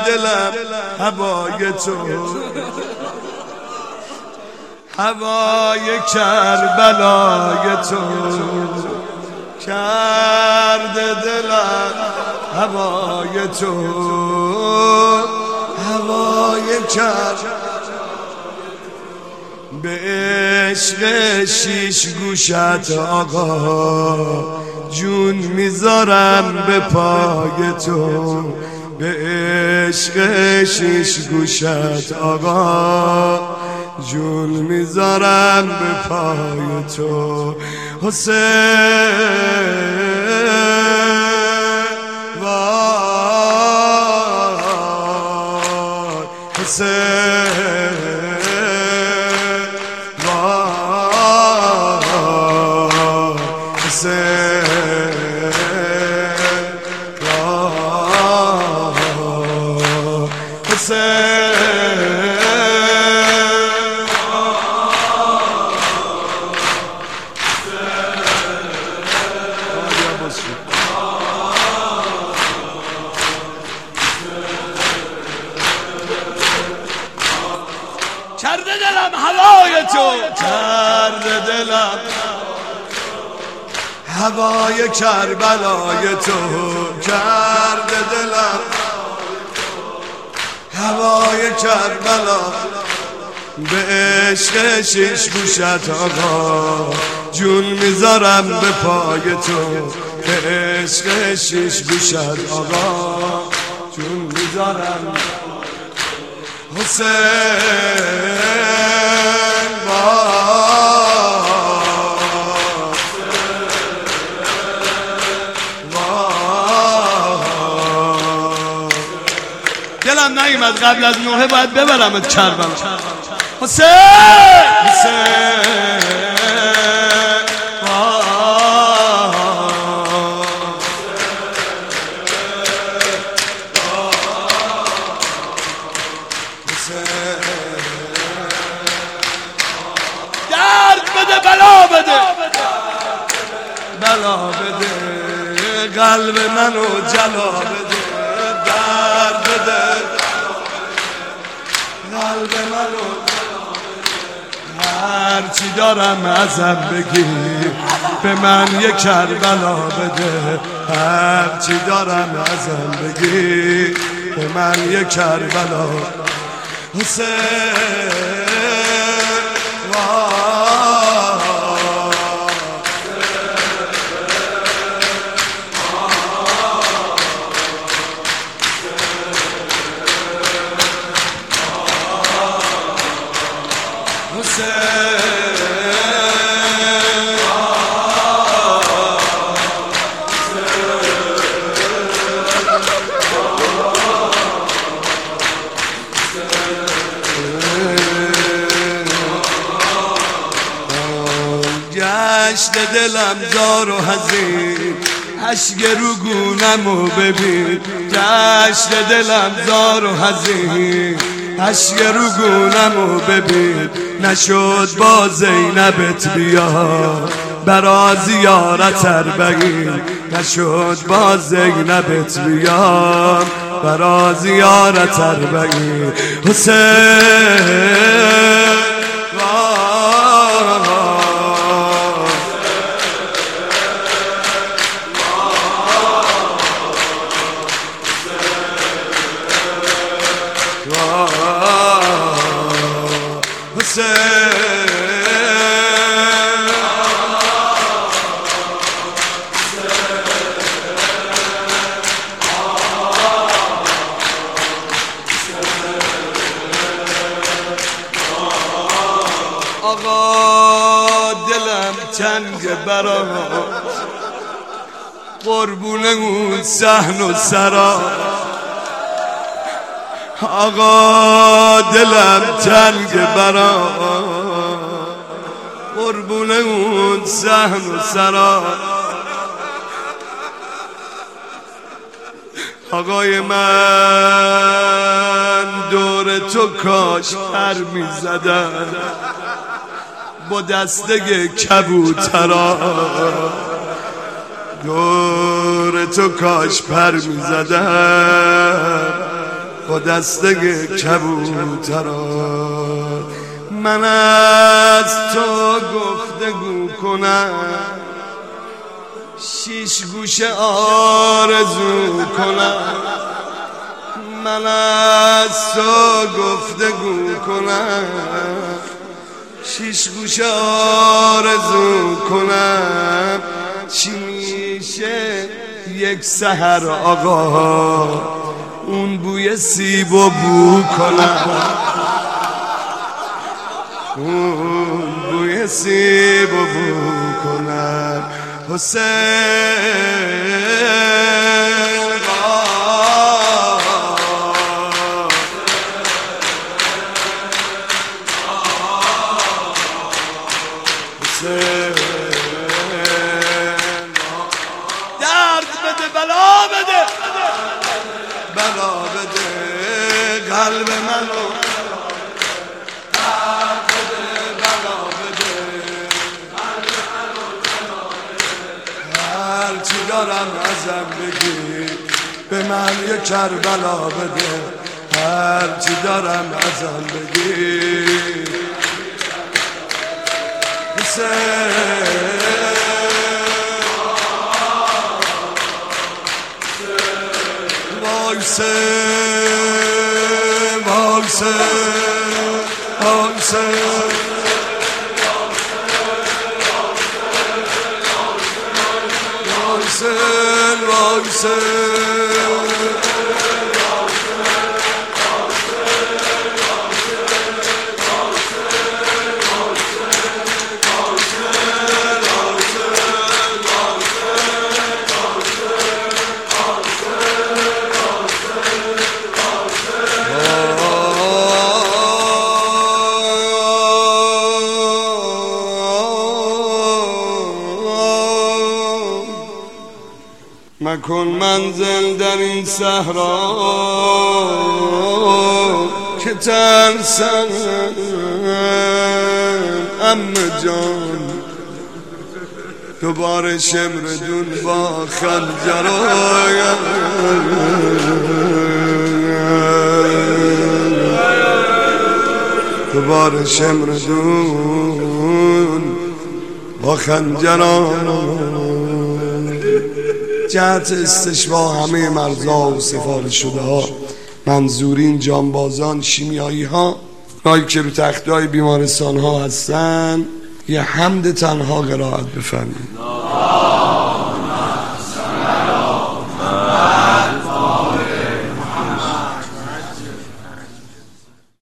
دلم هوای تو، هوای کربلای تو کرده دلم هوای تو، هوای کربلای به عشق شیش گوشت آقا جون میذارم به پای تو، به عشق شیش گوشت آقا جون میذارم به پای تو. حسین وای حسین کرده دلم هوای تو، کرده دلم هوای کربلای تو، کرده دلم هوای کربلا به عشق شیش گوشت آقا جون میذارم به پای تو، به عشق شیش گوشت آقا جون میذارم. حسین دلم نیومد قبل از نوحه باید ببرمت کربلا. حسین حسین درد بده بلا بده بلا بده قلب منو جلا بده، درد بده قلب منو، هرچی دارم ازم بگیر به من یک کربلا بده، هرچی دارم ازم بگیر به من یک کربلا. حسین گشت دلم زار و حزین، اشک رو گونمو ببین، گشت دلم زار و حزین، اشک رو گونمو ببین، نشد با زینبت بیا برا زیارت اربعین، نشد با زینبت بیا برا زیارت اربعین. حسین آقا دلم تنگ برا قربون اون صحن و سرا، آقا دلم تنگ برا قربون اون صحن و سرا. آقای من دور تو کاش پر می زدن با دسته کبوترا، دور تو کاش پر می زدن با دسته کبوترا من از تو گفتگو کنم شیش گوشه آرزو کنم من از تو گفتگو کنم شیش گوشه آرزو کنم چی میشه یک سحر آقا اون بوی سیب و بو کنم اون بوی سیب و بو کنم حسین درد بده بلا بده بلا بده قلب منو درد بده بلا بده هرچی دارم ازم بگی به من یه کربلا بده هرچی دارم ازم بگی وایسه وایسه وایسه وایسه وایسه مکن منزل در این صحرا که ترسم عمه جان دوباره شمردون با خنجر دوباره شمردون با خنجران جهت استشفا همه مرزا و سفارش شده ها منظورین جانبازان شیمیایی ها هایی که رو تختای بیمارستان ها هستن یه حمد تنها قرائت بفرمایید.